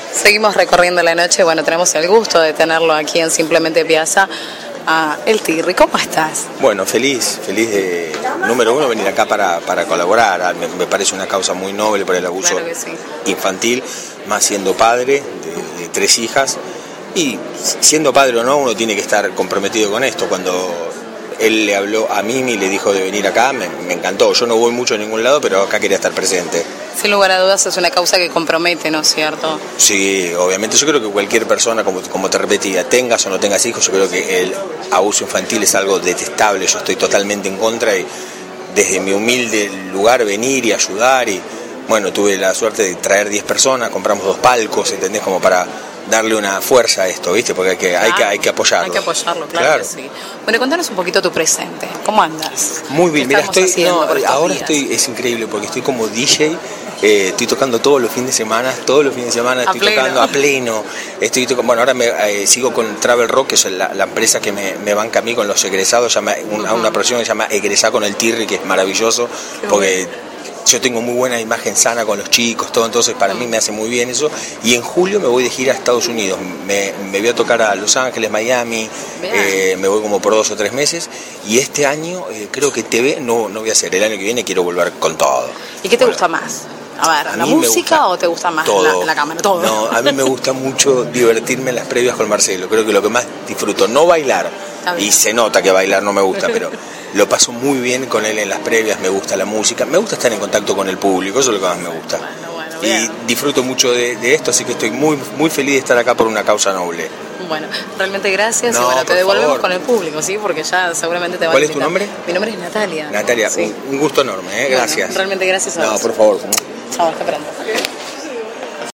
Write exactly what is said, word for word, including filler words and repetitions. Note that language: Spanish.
Seguimos recorriendo la noche, bueno, tenemos el gusto de tenerlo aquí en Simplemente Piazza, a El Tirri. ¿Cómo estás? Bueno, feliz, feliz de, número uno, venir acá para, para colaborar. Me, me parece una causa muy noble por el abuso Claro que sí. infantil, más siendo padre de, de tres hijas. Y siendo padre o no, uno tiene que estar comprometido con esto. Cuando él le habló a Mimi y le dijo de venir acá, me, me encantó. Yo no voy mucho a ningún lado, pero acá quería estar presente. Sin lugar a dudas es una causa que compromete, ¿no es cierto? Sí, obviamente. Yo creo que cualquier persona, como, como te repetía, tengas o no tengas hijos, yo creo que el abuso infantil es algo detestable. Yo estoy totalmente en contra y desde mi humilde lugar venir y ayudar. Y bueno, tuve la suerte de traer diez personas, compramos dos palcos, ¿entendés? Como para darle una fuerza a esto, ¿viste? Porque hay que, Claro, hay que, hay que apoyarlo. Hay que apoyarlo, claro, Claro. que sí. Bueno, contanos un poquito tu presente. ¿Cómo andas? Muy bien, ¿Qué mira, estamos estoy, haciendo no, por estos ahora días? estoy, es increíble porque estoy como D J, eh, estoy tocando todos los fines de semana, todos los fines de semana estoy pleno. tocando a pleno, estoy tocando, bueno, ahora me eh, sigo con Travel Rock, que es la, la empresa que me, me banca a mí con los egresados, llama, una, una producción que se llama Egresá con el Tirri, que es maravilloso, Qué porque bueno. yo tengo muy buena imagen sana con los chicos, todo, entonces para mí me hace muy bien eso. Y en julio me voy de gira a Estados Unidos, me, me voy a tocar a Los Ángeles, Miami, eh, me voy como por dos o tres meses. Y este año eh, creo que T V no, no voy a hacer, el año que viene quiero volver con todo. ¿Y qué te Bueno, gusta más? A ver, a ¿la mí me música gusta o te gusta más todo. la, la cámara? Todo. No, a mí me gusta mucho divertirme en las previas con Marcelo, creo que lo que más disfruto, no bailar, y se nota que bailar no me gusta, pero lo paso muy bien con él en las previas, me gusta la música, me gusta estar en contacto con el público, eso es lo que más me gusta. Bueno, bueno, Y bien. disfruto mucho de, de esto, así que estoy muy, muy feliz de estar acá por una causa noble. Bueno, realmente gracias No, y bueno, te por devolvemos favor. con el público, ¿sí? Porque ya seguramente te van a ¿Cuál es tu invitar. nombre? Mi nombre es Natalia. Natalia, Sí. un, un gusto enorme, ¿eh? Bueno, Gracias. realmente gracias a No, vos. por favor. Chao, hasta pronto.